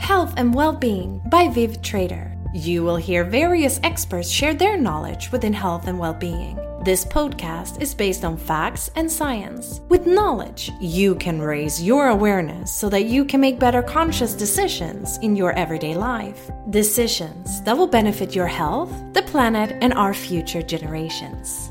Health and Well-Being by Viv Trader. You will hear various experts share their knowledge within health and well-being. This podcast is based on facts and science. With knowledge, you can raise your awareness so that you can make better conscious decisions in your everyday life. Decisions that will benefit your health, the planet, and our future generations.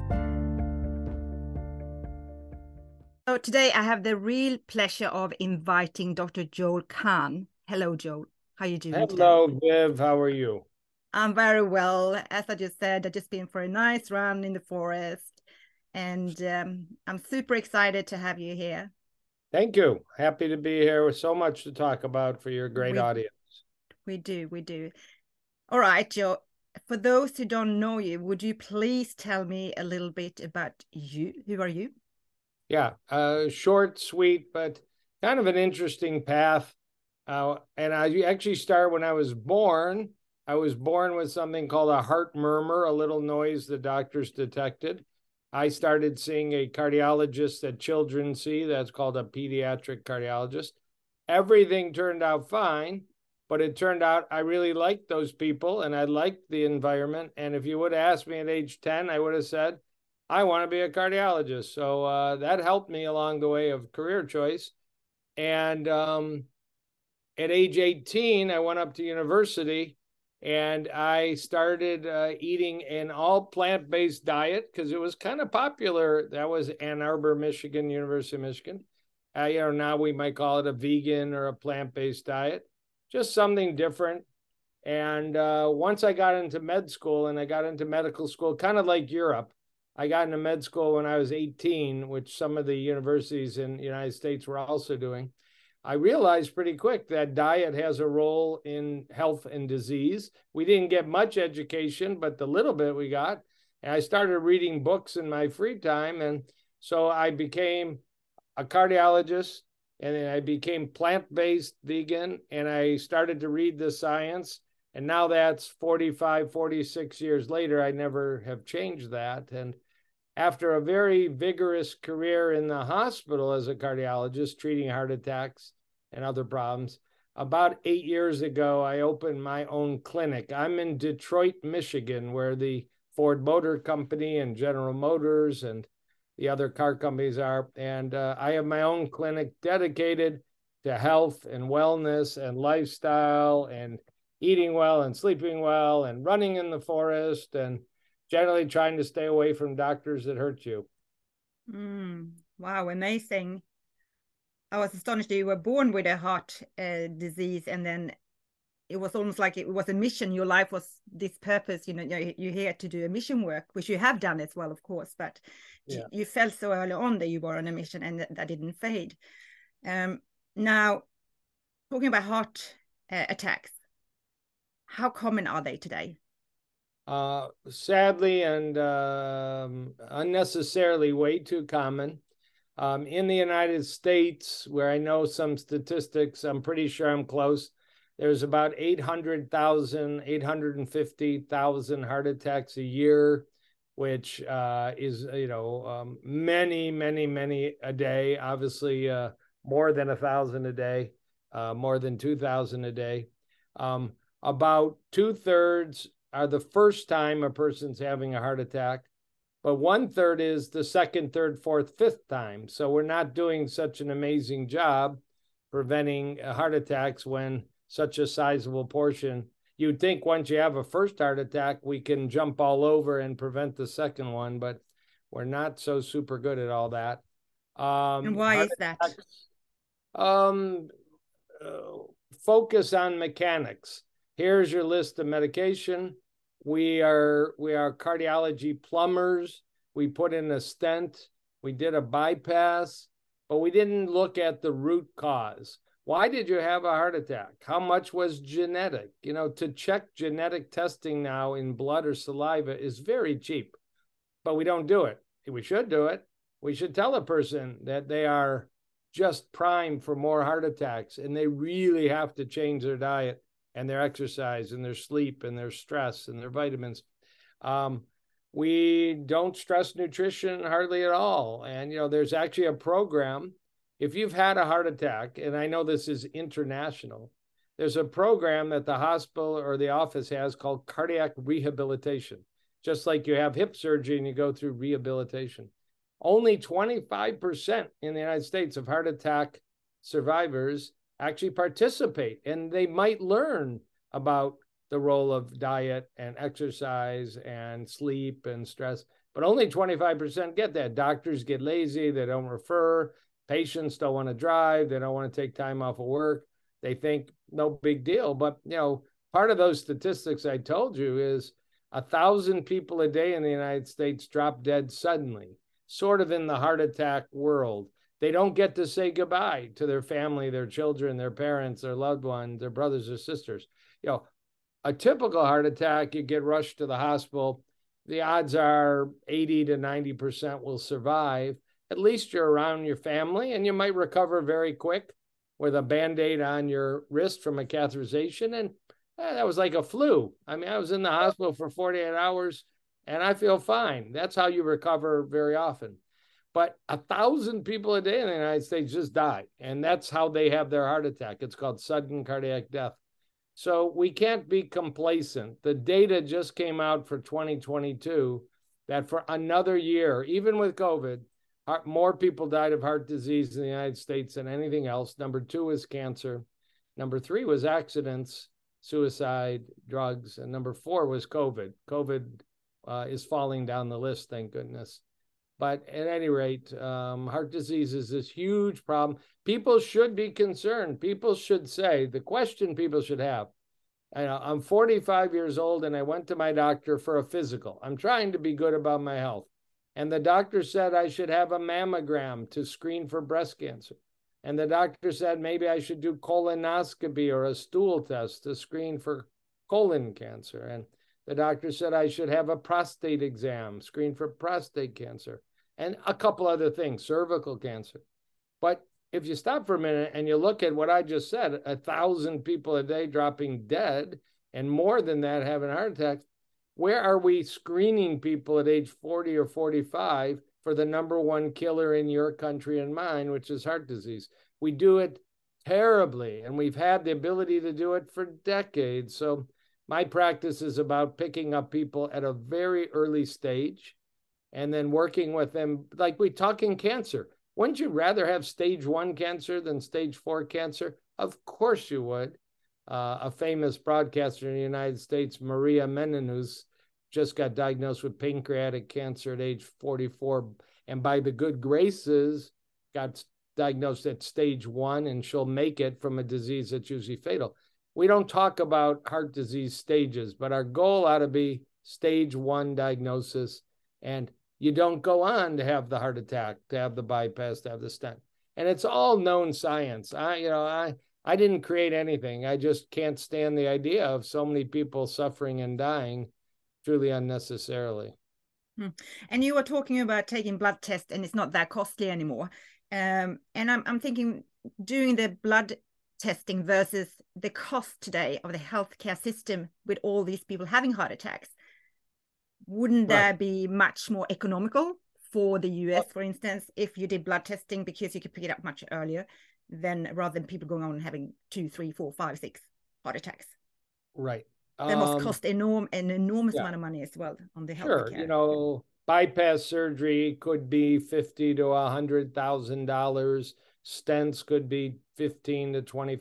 So today I have the real pleasure of inviting Dr. Joel Kahn. Hello, Joel. How are you doing today? Hello, Viv. How are you? I'm very well. As I just said, I've just been for a nice run in the forest, and I'm super excited to have you here. Thank you. Happy to be here with so much to talk about for your great audience. We do. All right, Joe. For those who don't know you, would you please tell me a little bit about you? Who are you? Yeah, short, sweet, but kind of an interesting path. And I actually start when I was born. I was born with something called a heart murmur, a little noise the doctors detected. I started seeing a cardiologist that children see. That's called a pediatric cardiologist. Everything turned out fine, but it turned out I really liked those people and I liked the environment. And if you would have asked me at age 10, I would have said, I want to be a cardiologist. So that helped me along the way of career choice. And at age 18, I went up to university and I started eating an all plant-based diet because it was kind of popular. That was Ann Arbor, Michigan, University of Michigan. Now we might call it a vegan or a plant-based diet, just something different. And once I got into med school and I got into medical school, kind of like Europe, I got into med school when I was 18, which some of the universities in the United States were also doing. I realized pretty quick that diet has a role in health and disease. We didn't get much education, but the little bit we got, and I started reading books in my free time. And so I became a cardiologist, and then I became plant-based vegan, and I started to read the science. And now that's 45, 46 years later, I never have changed that. And after a very vigorous career in the hospital as a cardiologist, treating heart attacks and other problems, about 8 years ago, I opened my own clinic. I'm in Detroit, Michigan, where the Ford Motor Company and General Motors and the other car companies are. And I have my own clinic dedicated to health and wellness and lifestyle and eating well and sleeping well and running in the forest and generally trying to stay away from doctors that hurt you. Wow, amazing. I was astonished that you were born with a heart disease, and then it was almost like it was a mission. Your life was this purpose, you're here to do a mission work, which you have done as well, of course, but you felt so early on that you were on a mission and that didn't fade. Now, talking about heart attacks, how common are they today? Sadly and unnecessarily way too common. In the United States, where I know some statistics, I'm pretty sure I'm close, there's about 800,000, 850,000 heart attacks a year, which is, many, many, many a day, obviously more than 1,000 a day, more than 2,000 a day. About 2/3 are the first time a person's having a heart attack, but 1/3 is the second, third, fourth, fifth time. So we're not doing such an amazing job preventing heart attacks when such a sizable portion. You'd think once you have a first heart attack, we can jump all over and prevent the second one, but we're not so super good at all that. And why is that? Focus on mechanics. Here's your list of medication. We are cardiology plumbers. We put in a stent. We did a bypass, but we didn't look at the root cause. Why did you have a heart attack? How much was genetic? To check genetic testing now in blood or saliva is very cheap, but we don't do it. We should do it. We should tell a person that they are just primed for more heart attacks and they really have to change their diet and their exercise and their sleep and their stress and their vitamins. We don't stress nutrition hardly at all. And, there's actually a program. If you've had a heart attack, and I know this is international, there's a program that the hospital or the office has called cardiac rehabilitation. Just like you have hip surgery and you go through rehabilitation. Only 25% in the United States of heart attack survivors actually participate, and they might learn about the role of diet and exercise and sleep and stress, but only 25% get that. Doctors get lazy, they don't refer, patients don't want to drive, they don't want to take time off of work. They think no big deal. But, part of those statistics I told you is 1,000 people a day in the United States drop dead suddenly, sort of in the heart attack world. They don't get to say goodbye to their family, their children, their parents, their loved ones, their brothers or sisters. A typical heart attack, you get rushed to the hospital. The odds are 80 to 90% will survive. At least you're around your family, and you might recover very quick with a Band-Aid on your wrist from a catheterization. And that was like a flu. I mean, I was in the hospital for 48 hours and I feel fine. That's how you recover very often. But 1,000 people a day in the United States just die. And that's how they have their heart attack. It's called sudden cardiac death. So we can't be complacent. The data just came out for 2022 that for another year, even with COVID, more people died of heart disease in the United States than anything else. Number 2 is cancer. Number 3 was accidents, suicide, drugs. And number 4 was COVID. COVID is falling down the list, thank goodness. But at any rate, heart disease is this huge problem. People should be concerned. People should say, the question people should have, I'm 45 years old and I went to my doctor for a physical. I'm trying to be good about my health. And the doctor said I should have a mammogram to screen for breast cancer. And the doctor said maybe I should do colonoscopy or a stool test to screen for colon cancer. And the doctor said I should have a prostate exam, screen for prostate cancer, and a couple other things, cervical cancer. But if you stop for a minute and you look at what I just said, 1,000 people a day dropping dead, and more than that having heart attacks, where are we screening people at age 40 or 45 for the number one killer in your country and mine, which is heart disease? We do it terribly, and we've had the ability to do it for decades. So my practice is about picking up people at a very early stage and then working with them. Like we talk in cancer. Wouldn't you rather have stage 1 cancer than stage 4 cancer? Of course you would. A famous broadcaster in the United States, Maria Menounos, just got diagnosed with pancreatic cancer at age 44, and by the good graces, got diagnosed at stage 1, and she'll make it from a disease that's usually fatal. We don't talk about heart disease stages, but our goal ought to be stage 1 diagnosis, and you don't go on to have the heart attack, to have the bypass, to have the stent. And it's all known science. I didn't create anything. I just can't stand the idea of so many people suffering and dying truly unnecessarily. And you were talking about taking blood tests, and it's not that costly anymore. And I'm thinking, doing the blood testing versus the cost today of the healthcare system with all these people having heart attacks, wouldn't that be much more economical for the US, for instance, if you did blood testing, because you could pick it up much earlier, than rather than people going on and having 2, 3, 4, 5, 6 heart attacks? Right. That must cost an enormous amount of money as well on the healthcare. Sure, bypass surgery could be $50,000 to $100,000. Stents could be $15,000 to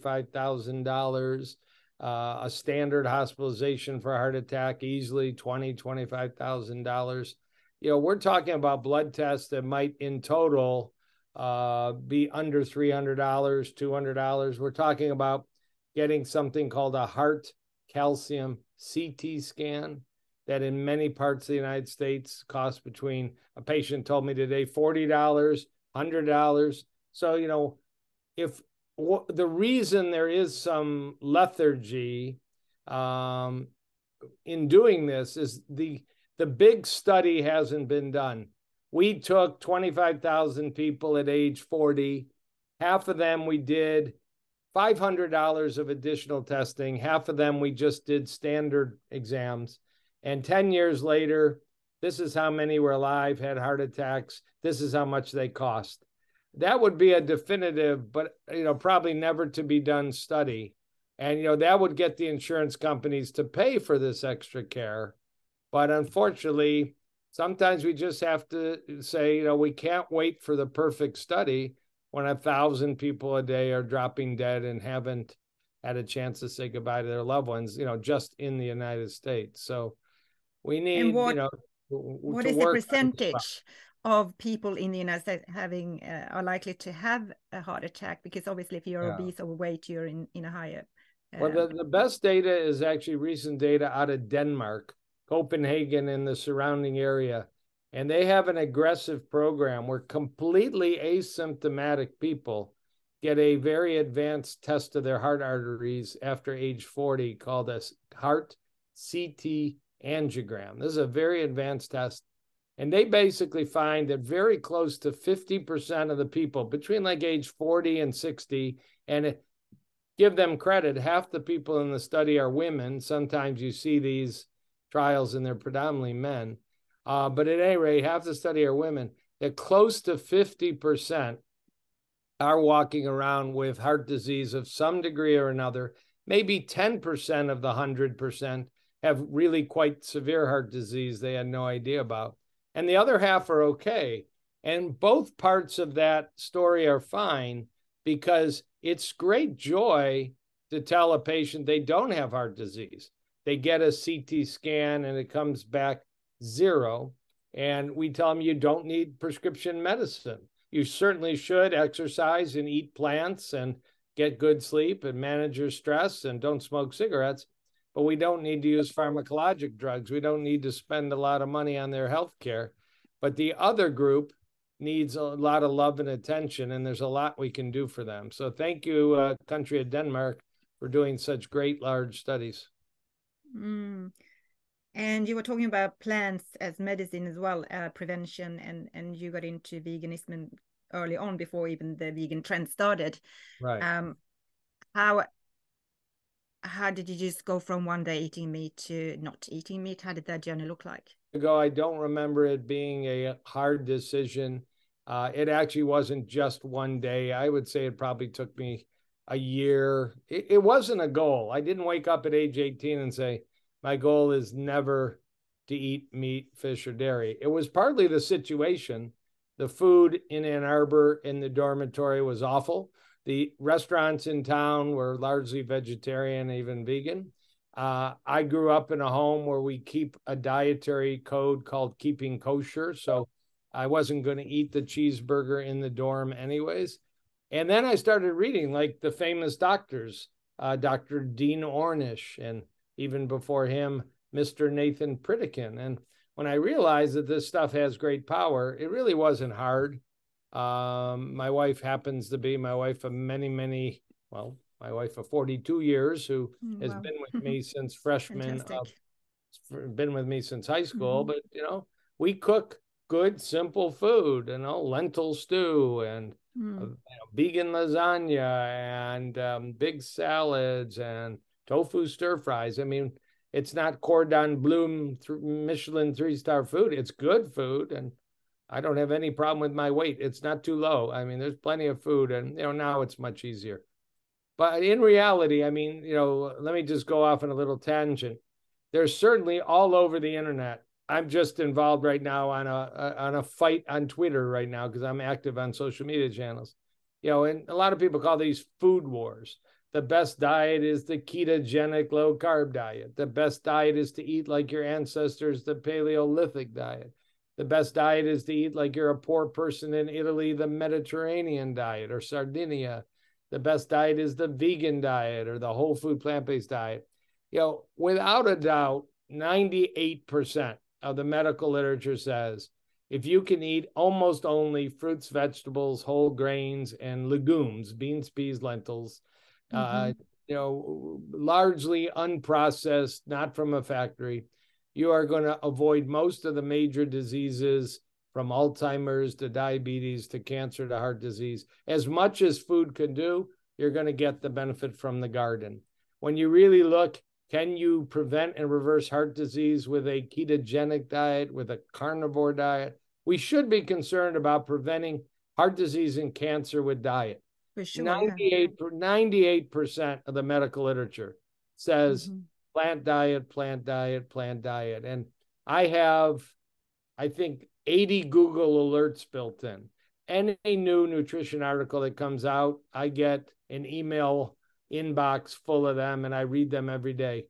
$25,000. A standard hospitalization for a heart attack, easily $20,000, $25,000. We're talking about blood tests that might in total be under $300, $200. We're talking about getting something called a heart calcium CT scan that in many parts of the United States costs between, a patient told me today, $40, $100. So, if the reason there is some lethargy in doing this is the big study hasn't been done. We took 25,000 people at age 40. Half of them we did $500 of additional testing. Half of them we just did standard exams. And 10 years later, this is how many were alive, had heart attacks. This is how much they cost. That would be a definitive, but probably never to be done study. And, that would get the insurance companies to pay for this extra care. But unfortunately, sometimes we just have to say, we can't wait for the perfect study when 1,000 people a day are dropping dead and haven't had a chance to say goodbye to their loved ones, just in the United States. So we need, and what is the percentage of people in the United States are likely to have a heart attack? Because obviously if you're obese, overweight, you're in a higher. Well, the best data is actually recent data out of Denmark, Copenhagen and the surrounding area. And they have an aggressive program where completely asymptomatic people get a very advanced test of their heart arteries after age 40 called a heart CT angiogram. This is a very advanced test. And they basically find that very close to 50% of the people between like age 40 and 60, and give them credit, half the people in the study are women. Sometimes you see these trials and they're predominantly men. But at any rate, half the study are women. That close to 50% are walking around with heart disease of some degree or another. Maybe 10% of the 100% have really quite severe heart disease they had no idea about. And the other half are okay. And both parts of that story are fine, because it's great joy to tell a patient they don't have heart disease. They get a CT scan and it comes back 0. And we tell them you don't need prescription medicine. You certainly should exercise and eat plants and get good sleep and manage your stress and don't smoke cigarettes. But we don't need to use pharmacologic drugs. We don't need to spend a lot of money on their health care. But the other group needs a lot of love and attention, and there's a lot we can do for them. So thank you, country of Denmark, for doing such great large studies. And you were talking about plants as medicine as well, prevention, and you got into veganism early on before even the vegan trend started. Right. How did you just go from one day eating meat to not eating meat? How did that journey look like? I don't remember it being a hard decision. It actually wasn't just one day. I would say it probably took me a year. It wasn't a goal. I didn't wake up at age 18 and say, my goal is never to eat meat, fish, or dairy. It was partly the situation. The food in Ann Arbor in the dormitory was awful. The restaurants in town were largely vegetarian, even vegan. I grew up in a home where we keep a dietary code called keeping kosher. So I wasn't going to eat the cheeseburger in the dorm anyways. And then I started reading like the famous doctors, Dr. Dean Ornish, and even before him, Mr. Nathan Pritikin. And when I realized that this stuff has great power, it really wasn't hard. My wife happens to be my wife of my wife of 42 years, who has been with me since freshman, been with me since high school. But, we cook good, simple food, lentil stew and vegan lasagna and big salads and tofu stir fries. I mean, it's not cordon bleu Michelin 3-star food. It's good food. And I don't have any problem with my weight. It's not too low. I mean, there's plenty of food, and, now it's much easier. But in reality, I mean, let me just go off on a little tangent. There's certainly all over the internet. I'm just involved right now on a fight on Twitter right now because I'm active on social media channels. And a lot of people call these food wars. The best diet is the ketogenic low carb diet. The best diet is to eat like your ancestors, the Paleolithic diet. The best diet is to eat like you're a poor person in Italy, the Mediterranean diet, or Sardinia. The best diet is the vegan diet or the whole food plant-based diet. Without a doubt, 98% of the medical literature says if you can eat almost only fruits, vegetables, whole grains, and legumes, beans, peas, lentils, largely unprocessed, not from a factory, you are going to avoid most of the major diseases, from Alzheimer's to diabetes to cancer to heart disease. As much as food can do, you're going to get the benefit from the garden. When you really look, can you prevent and reverse heart disease with a ketogenic diet, with a carnivore diet? We should be concerned about preventing heart disease and cancer with diet. For sure. 98% of the medical literature says plant diet, plant diet, plant diet. And I have, I think, 80 Google alerts built in. Any new nutrition article that comes out, I get an email inbox full of them, and I read them every day.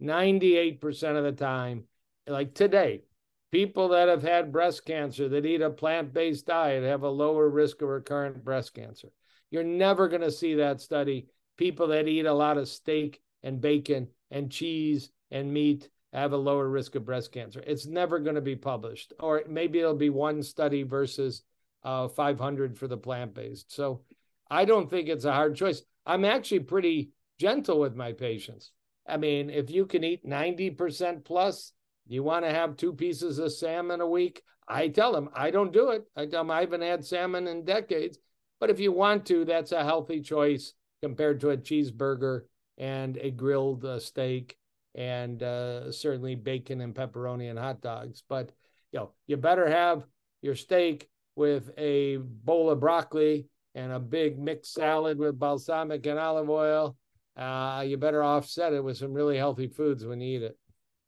98% of the time, like today, people that have had breast cancer that eat a plant-based diet have a lower risk of recurrent breast cancer. You're never going to see that study. People that eat a lot of steak and bacon and cheese and meat have a lower risk of breast cancer. It's never going to be published. Or maybe it'll be one study versus 500 for the plant-based. So I don't think it's a hard choice. I'm actually pretty gentle with my patients. I mean, if you can eat 90% plus, you want to have 2 pieces of salmon a week, I tell them, I don't do it. I tell them I haven't had salmon in decades. But if you want to, that's a healthy choice compared to a cheeseburger and a grilled steak and certainly bacon and pepperoni and hot dogs. But you better have your steak with a bowl of broccoli and a big mixed salad with balsamic and olive oil. You better offset it with some really healthy foods when you eat it.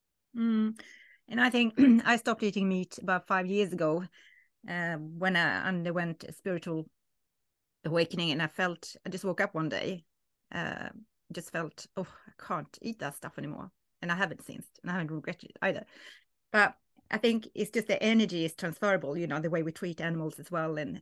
And I think I stopped eating meat about 5 years ago when I underwent a spiritual awakening, and I just woke up one day, just felt, oh, I can't eat that stuff anymore. And I haven't since, and I haven't regretted it either. But I think it's just the energy is transferable, the way we treat animals as well. And,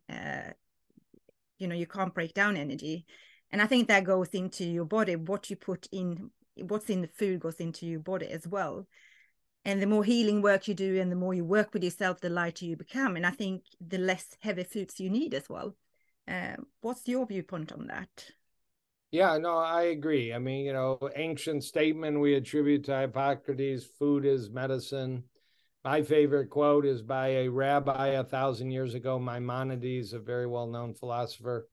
you can't break down energy. And I think that goes into your body. What you put in, what's in the food goes into your body as well. And the more healing work you do and the more you work with yourself, the lighter you become. And I think the less heavy foods you need as well. What's your viewpoint on that? Yeah, no, I agree. I mean, ancient statement we attribute to Hippocrates, food is medicine. My favorite quote is by a rabbi 1,000 years ago, Maimonides, a very well-known philosopher.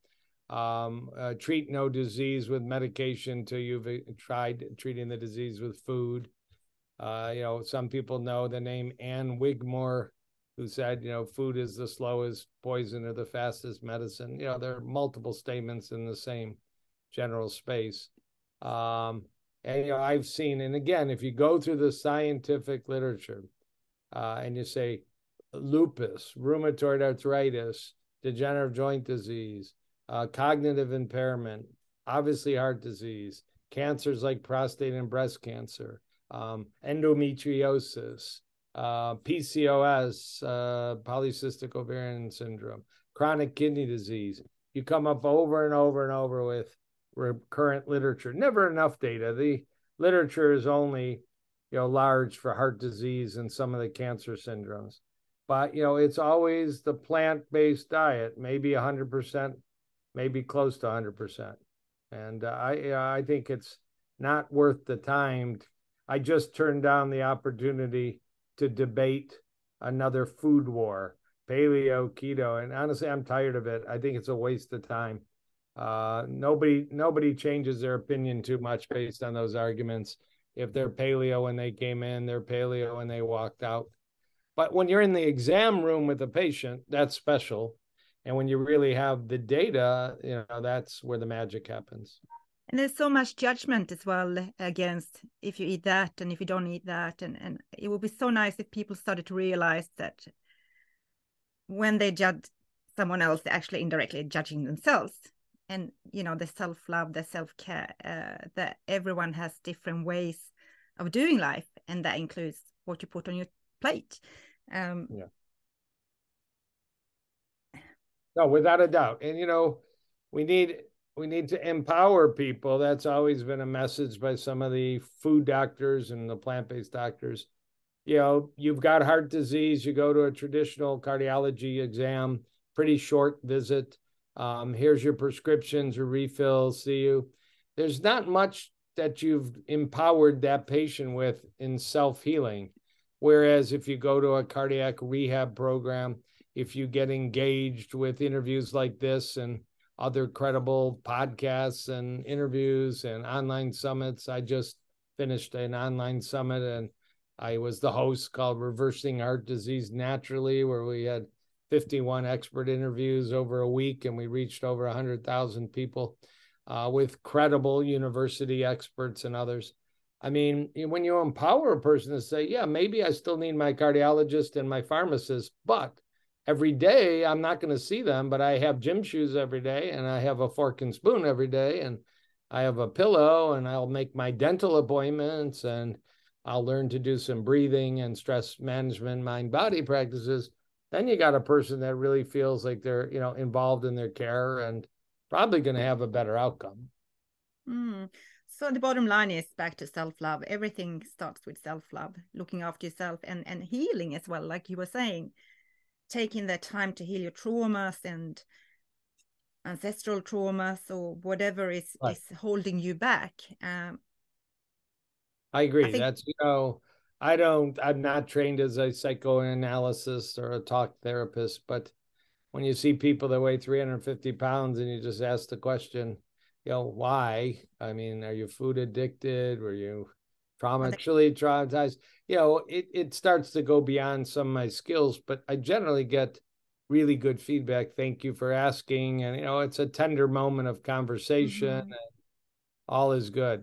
Treat no disease with medication till you've tried treating the disease with food. Some people know the name Anne Wigmore, who said, food is the slowest poison or the fastest medicine. There are multiple statements in the same general space. And I've seen, and again, if you go through the scientific literature and you say lupus, rheumatoid arthritis, degenerative joint disease, cognitive impairment, obviously heart disease, cancers like prostate and breast cancer, endometriosis, PCOS, polycystic ovarian syndrome, chronic kidney disease. You come up over and over and over with current literature. Never enough data. The literature is only, large for heart disease and some of the cancer syndromes. But, it's always the plant-based diet, maybe 100%, maybe close to 100%. And I think it's not worth the time. I just turned down the opportunity to debate another food war, paleo, keto. And honestly, I'm tired of it. I think it's a waste of time. Nobody changes their opinion too much based on those arguments. If they're paleo when they came in, they're paleo when they walked out. But when you're in the exam room with a patient, that's special. And when you really have the data, that's where the magic happens. And there's so much judgment as well against if you eat that and if you don't eat that. And it would be so nice if people started to realize that when they judge someone else, they're actually indirectly judging themselves. And, the self-love, the self-care, that everyone has different ways of doing life. And that includes what you put on your plate. No, without a doubt. And, we need to empower people. That's always been a message by some of the food doctors and the plant-based doctors. You've got heart disease, you go to a traditional cardiology exam, pretty short visit. Here's your prescriptions or refills, see you. There's not much that you've empowered that patient with in self-healing. Whereas if you go to a cardiac rehab program, if you get engaged with interviews like this and other credible podcasts and interviews and online summits. I just finished an online summit and I was the host called Reversing Heart Disease Naturally, where we had 51 expert interviews over a week, and we reached over 100,000 people with credible university experts and others. I mean, when you empower a person to say, yeah, maybe I still need my cardiologist and my pharmacist, but every day I'm not going to see them, but I have gym shoes every day, and I have a fork and spoon every day, and I have a pillow, and I'll make my dental appointments, and I'll learn to do some breathing and stress management, mind-body practices. Then you got a person that really feels like they're, involved in their care and probably going to have a better outcome. So the bottom line is back to self-love. Everything starts with self-love, looking after yourself, and healing as well, like you were saying, taking the time to heal your traumas and ancestral traumas or whatever is holding you back. I agree. That's, I'm not trained as a psychoanalyst or a talk therapist, but when you see people that weigh 350 pounds and you just ask the question, why? I mean, are you food addicted? Were you actually traumatized? It starts to go beyond some of my skills, but I generally get really good feedback. Thank you for asking. And, it's a tender moment of conversation and all is good.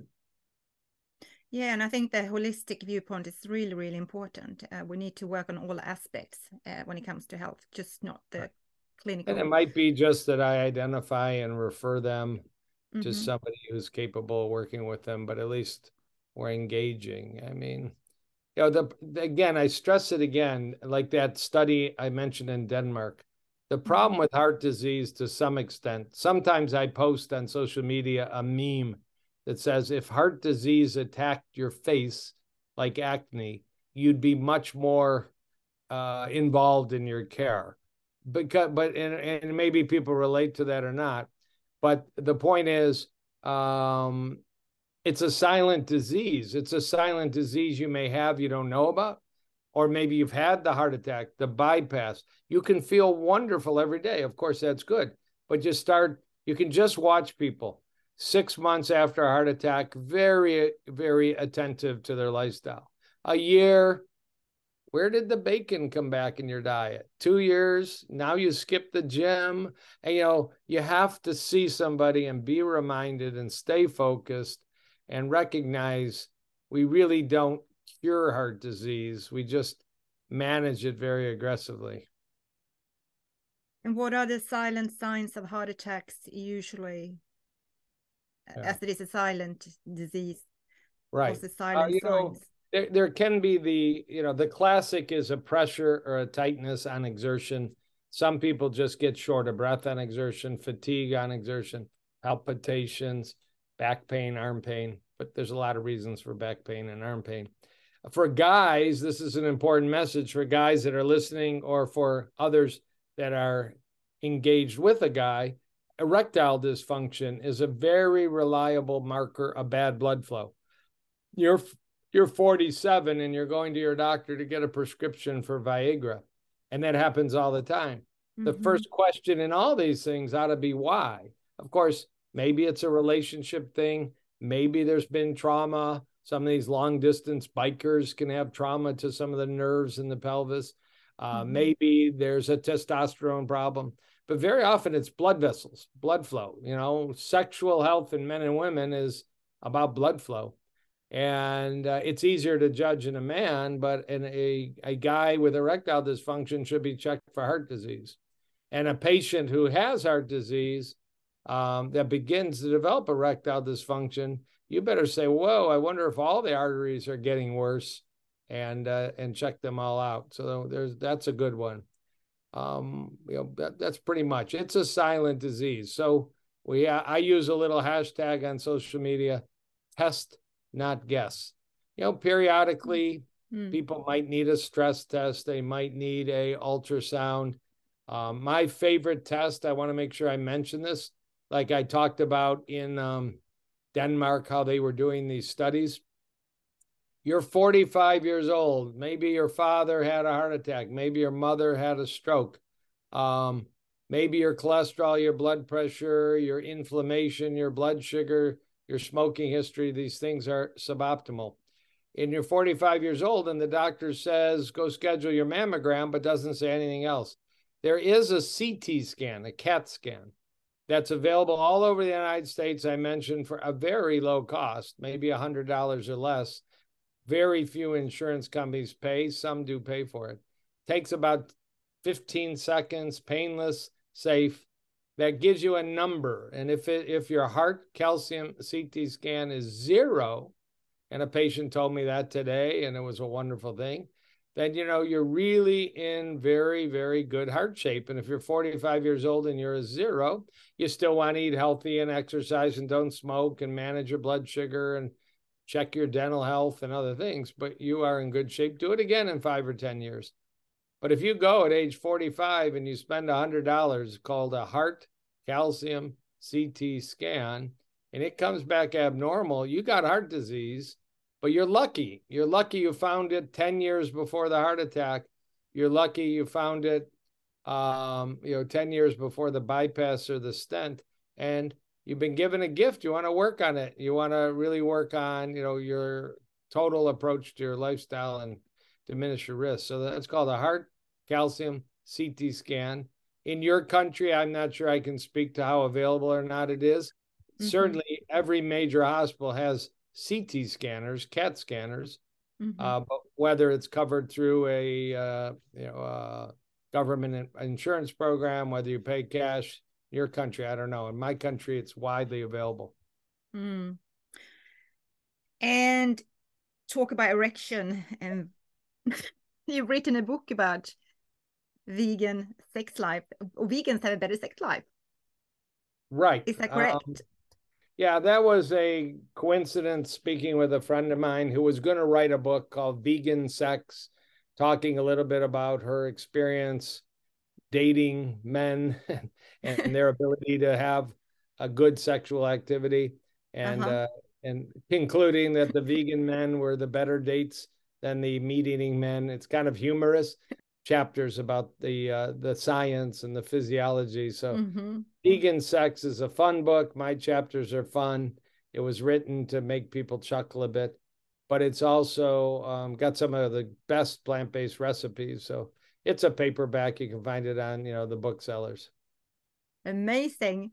Yeah, and I think the holistic viewpoint is really, really important. We need to work on all aspects when it comes to health, just not the clinical. And it might be just that I identify and refer them to somebody who's capable of working with them, but at least we're engaging. I mean, again, I stress it again, like that study I mentioned in Denmark. The problem with heart disease, to some extent, sometimes I post on social media a meme that says, if heart disease attacked your face like acne, you'd be much more involved in your care. And maybe people relate to that or not. But the point is, it's a silent disease. It's a silent disease you may have, you don't know about, or maybe you've had the heart attack, the bypass. You can feel wonderful every day. Of course, that's good. But you can just watch people 6 months after a heart attack, very, very attentive to their lifestyle. A year, where did the bacon come back in your diet? 2 years, now you skip the gym. And, you have to see somebody and be reminded and stay focused and recognize we really don't cure heart disease. We just manage it very aggressively. And what are the silent signs of heart attacks usually? As it is a silent disease. Right. What's the silent signs? There can be the classic is a pressure or a tightness on exertion. Some people just get short of breath on exertion, fatigue on exertion, palpitations, back pain, arm pain. But there's a lot of reasons for back pain and arm pain. For guys, this is an important message for guys that are listening or for others that are engaged with a guy. Erectile dysfunction is a very reliable marker of bad blood flow. You're 47 and you're going to your doctor to get a prescription for Viagra, and that happens all the time. The first question in all these things ought to be why. Of course, maybe it's a relationship thing. Maybe there's been trauma. Some of these long distance bikers can have trauma to some of the nerves in the pelvis. Maybe there's a testosterone problem. But very often it's blood vessels, blood flow. Sexual health in men and women is about blood flow. And it's easier to judge in a man, but in a guy with erectile dysfunction should be checked for heart disease. And a patient who has heart disease that begins to develop erectile dysfunction, you better say, whoa, I wonder if all the arteries are getting worse, and check them all out. So that's a good one. That's pretty much, it's a silent disease. So I use a little hashtag on social media, test, not guess. Periodically people might need a stress test. They might need a ultrasound. My favorite test, I want to make sure I mention this, like I talked about in Denmark, how they were doing these studies. You're 45 years old. Maybe your father had a heart attack. Maybe your mother had a stroke. Maybe your cholesterol, your blood pressure, your inflammation, your blood sugar, your smoking history, these things are suboptimal. And you're 45 years old and the doctor says, go schedule your mammogram, but doesn't say anything else. There is a CT scan, a CAT scan, that's available all over the United States, I mentioned, for a very low cost, maybe $100 or less. Very few insurance companies pay. Some do pay for it. Takes about 15 seconds, painless, safe. That gives you a number. And if your heart calcium CT scan is 0, and a patient told me that today, and it was a wonderful thing, then you're really in very, very good heart shape. And if you're 45 years old and you're a 0, you still want to eat healthy and exercise and don't smoke and manage your blood sugar and check your dental health and other things, but you are in good shape. Do it again in 5 or 10 years. But if you go at age 45 and you spend $100 called a heart calcium CT scan, and it comes back abnormal, you got heart disease. But you're lucky. You're lucky you found it 10 years before the heart attack. You're lucky you found it, 10 years before the bypass or the stent. And you've been given a gift. You want to work on it. You want to really work on, your total approach to your lifestyle and diminish your risk. So that's called a heart calcium CT scan. In your country, I'm not sure I can speak to how available or not it is. Mm-hmm. Certainly, every major hospital has CT scanners, CAT scanners, but whether it's covered through a government insurance program, whether you pay cash, your country, I don't know. In my country, it's widely available. Mm. And talk about erection, and you've written a book about vegan sex life. Vegans have a better sex life. Right. Is that correct? Yeah, that was a coincidence, speaking with a friend of mine who was going to write a book called Vegan Sex, talking a little bit about her experience dating men and their ability to have a good sexual activity, and concluding that the vegan men were the better dates than the meat-eating men. It's kind of humorous chapters about the science and the physiology. So Vegan Sex is a fun book. My chapters are fun. It was written to make people chuckle a bit, but it's also got some of the best plant-based recipes. So it's a paperback. You can find it on, the booksellers. Amazing.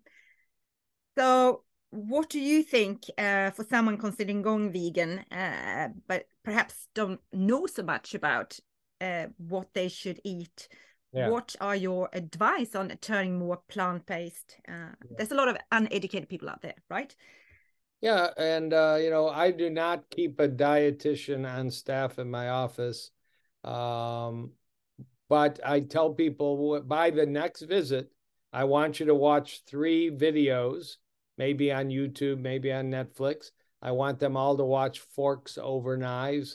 So what do you think for someone considering going vegan, but perhaps don't know so much about what they should eat? Yeah. What are your advice on turning more plant-based? There's a lot of uneducated people out there, right? Yeah, and I do not keep a dietitian on staff in my office, but I tell people by the next visit, I want you to watch 3 videos, maybe on YouTube, maybe on Netflix. I want them all to watch Forks Over Knives,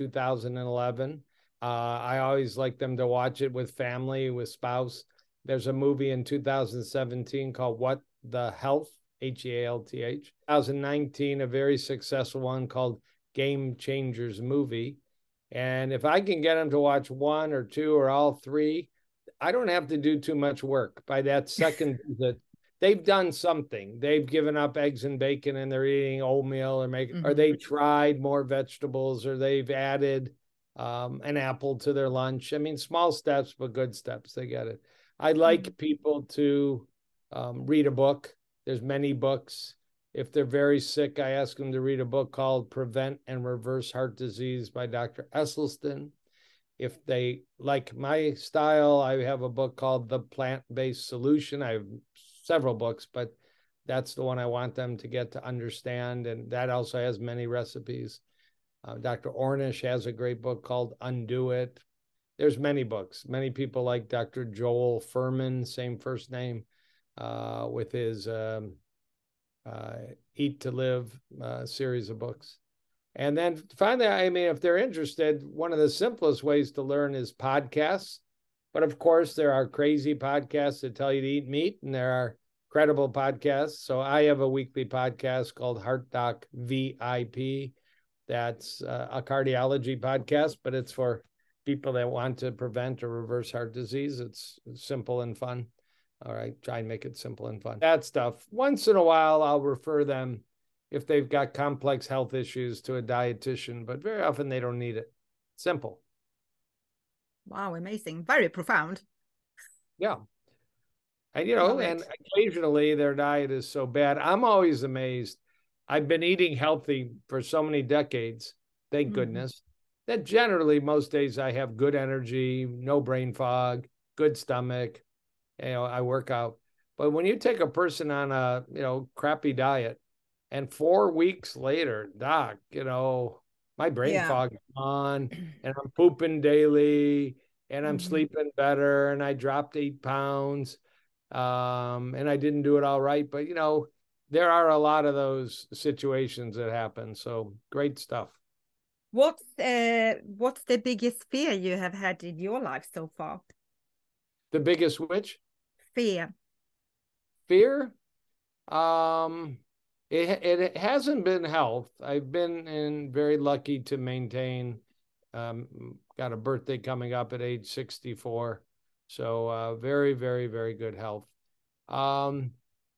2011. I always like them to watch it with family, with spouse. There's a movie in 2017 called What the Health, Health. 2019, a very successful one called Game Changers Movie. And if I can get them to watch 1 or 2 or all 3, I don't have to do too much work. By that second visit, they've done something. They've given up eggs and bacon and they're eating oatmeal, or they tried more vegetables, or they've added an apple to their lunch. I mean, small steps, but good steps. They get it. I like people to read a book. There's many books. If they're very sick, I ask them to read a book called Prevent and Reverse Heart Disease by Dr. Esselstyn. If they like my style, I have a book called The Plant-Based Solution. I have several books, but that's the one I want them to get to understand. And that also has many recipes. Dr. Ornish has a great book called Undo It. There's many books. Many people like Dr. Joel Fuhrman, same first name, with his Eat to Live series of books. And then finally, I mean, if they're interested, one of the simplest ways to learn is podcasts. But of course, there are crazy podcasts that tell you to eat meat, and there are credible podcasts. So I have a weekly podcast called Heart Doc VIP. That's a cardiology podcast, but it's for people that want to prevent or reverse heart disease. It's simple and fun. All right, try and make it simple and fun. That stuff. Once in a while, I'll refer them, if they've got complex health issues, to a dietitian, but very often they don't need it. Simple. Wow, amazing. Very profound. Yeah. And, Love and it. occasionally their diet is so bad. I'm always amazed. I've been eating healthy for so many decades, thank Mhm. goodness, that generally most days I have good energy, no brain fog, good stomach. I work out. But when you take a person on a, crappy diet and 4 weeks later, doc, my brain Yeah. fog is gone and I'm pooping daily and I'm Mhm. sleeping better and I dropped 8 pounds and I didn't do it all right. But there are a lot of those situations that happen. So great stuff. What's the biggest fear you have had in your life so far? The biggest which Fear. fear, um, it hasn't been health. I've been very lucky to maintain. Got a birthday coming up at age 64, so very, very, very good health. Um,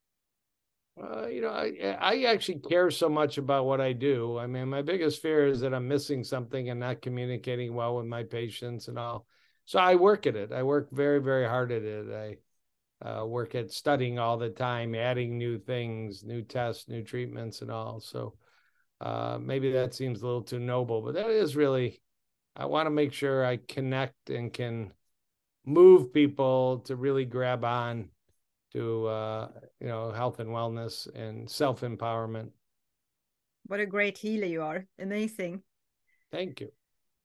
I actually care so much about what I do. I mean, my biggest fear is that I'm missing something and not communicating well with my patients and all. So I work at it. I work very, very hard at it. I work at studying all the time, adding new things, new tests, new treatments, and all. So maybe that seems a little too noble, but that is really, I want to make sure I connect and can move people to really grab on to health and wellness and self-empowerment. What a great healer you are. Amazing. Thank you.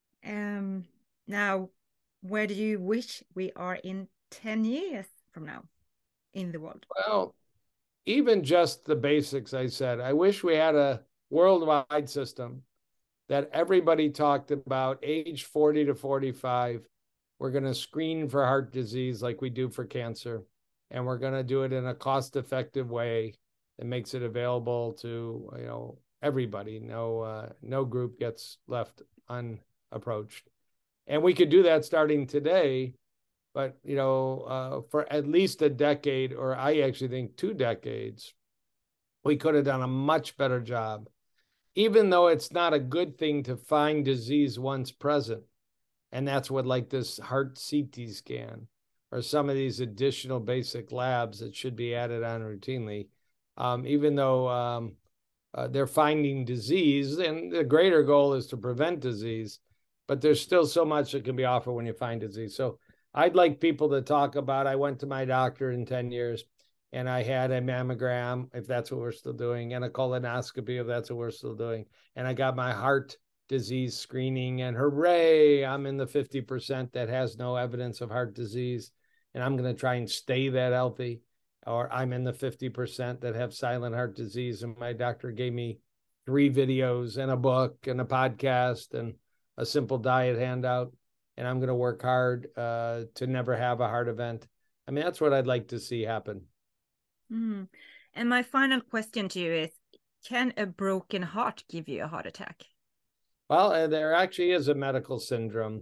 Um, Now, where do you wish we are in 10 years from now in the world? Well, even just the basics, I said, I wish we had a worldwide system that everybody talked about age 40 to 45. We're going to screen for heart disease like we do for cancer. And we're going to do it in a cost-effective way that makes it available to, everybody. No group gets left unapproached. And we could do that starting today, but, for at least a decade, or I actually think 2 decades, we could have done a much better job, even though it's not a good thing to find disease once present. And that's what, like this heart CT scan or some of these additional basic labs that should be added on routinely, even though they're finding disease, and the greater goal is to prevent disease, but there's still so much that can be offered when you find disease. So I'd like people to talk about, I went to my doctor in 10 years and I had a mammogram, if that's what we're still doing, and a colonoscopy, if that's what we're still doing. And I got my heart disease screening, and hooray, I'm in the 50% that has no evidence of heart disease. And I'm going to try and stay that healthy. Or I'm in the 50% that have silent heart disease. And my doctor gave me 3 videos and a book and a podcast and a simple diet handout. And I'm going to work hard to never have a heart event. I mean, that's what I'd like to see happen. Mm. And my final question to you is, can a broken heart give you a heart attack? Well, there actually is a medical syndrome.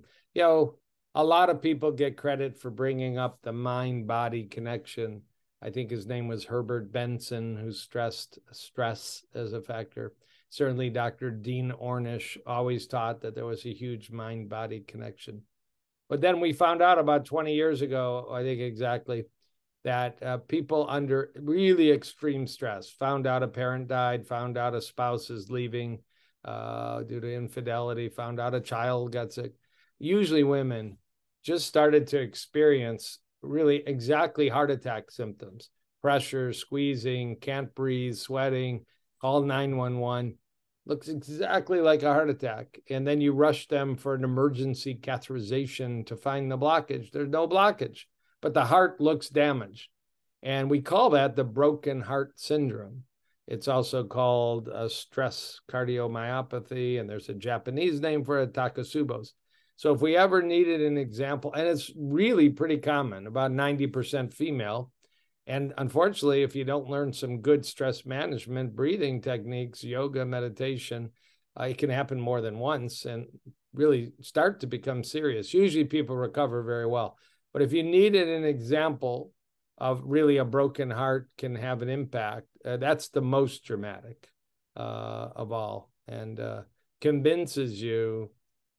A lot of people get credit for bringing up the mind-body connection. I think his name was Herbert Benson, who stressed stress as a factor. Certainly, Dr. Dean Ornish always taught that there was a huge mind-body connection. But then we found out about 20 years ago, I think exactly, that people under really extreme stress, found out a parent died, found out a spouse is leaving due to infidelity, found out a child got sick, usually women, just started to experience really exactly heart attack symptoms: pressure, squeezing, can't breathe, sweating, call 911. Looks exactly like a heart attack. And then you rush them for an emergency catheterization to find the blockage. There's no blockage, but the heart looks damaged. And we call that the broken heart syndrome. It's also called a stress cardiomyopathy, and there's a Japanese name for it, Takotsubo's. So if we ever needed an example, and it's really pretty common, about 90% female. And unfortunately, if you don't learn some good stress management, breathing techniques, yoga, meditation, it can happen more than once and really start to become serious. Usually people recover very well. But if you needed an example of really a broken heart can have an impact, that's the most dramatic of all, and convinces you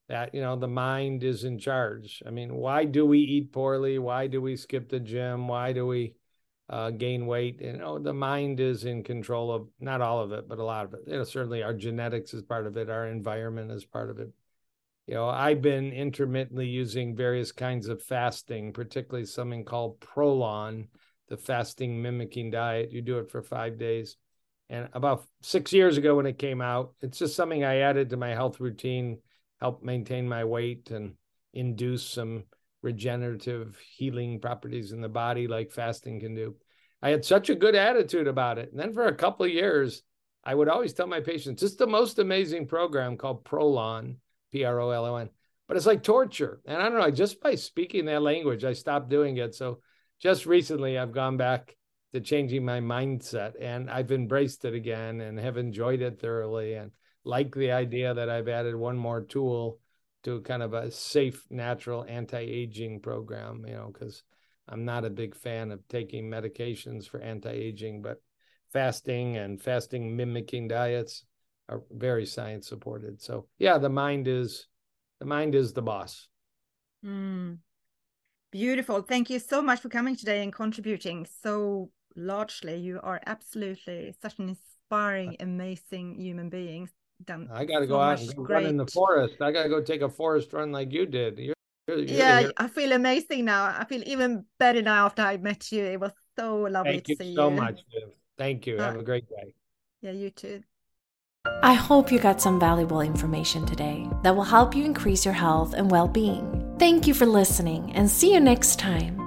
that, the mind is in charge. I mean, why do we eat poorly? Why do we skip the gym? Why do we gain weight? The mind is in control of not all of it, but a lot of it. Certainly our genetics is part of it. Our environment is part of it. I've been intermittently using various kinds of fasting, particularly something called Prolon, the fasting mimicking diet. You do it for 5 days. And about 6 years ago when it came out, it's just something I added to my health routine, help maintain my weight and induce some regenerative healing properties in the body like fasting can do. I had such a good attitude about it. And then for a couple of years, I would always tell my patients, it's the most amazing program called Prolon, Prolon, but it's like torture. And I don't know, just by speaking that language, I stopped doing it. So just recently, I've gone back to changing my mindset, and I've embraced it again and have enjoyed it thoroughly, and like the idea that I've added one more tool to kind of a safe, natural anti-aging program, because I'm not a big fan of taking medications for anti-aging, but fasting and fasting mimicking diets are very science supported. So yeah, the mind is the boss. Beautiful. Thank you so much for coming today and contributing so largely. You are absolutely such an inspiring, amazing human being. I got to go out and run in the forest. I got to go take a forest run like you did. You're I feel amazing now. I feel even better now after I met you. It was so lovely to see you. Thank you so much, Viv. Thank you. Have a great day. Yeah, you too. I hope you got some valuable information today that will help you increase your health and well-being. Thank you for listening, and see you next time.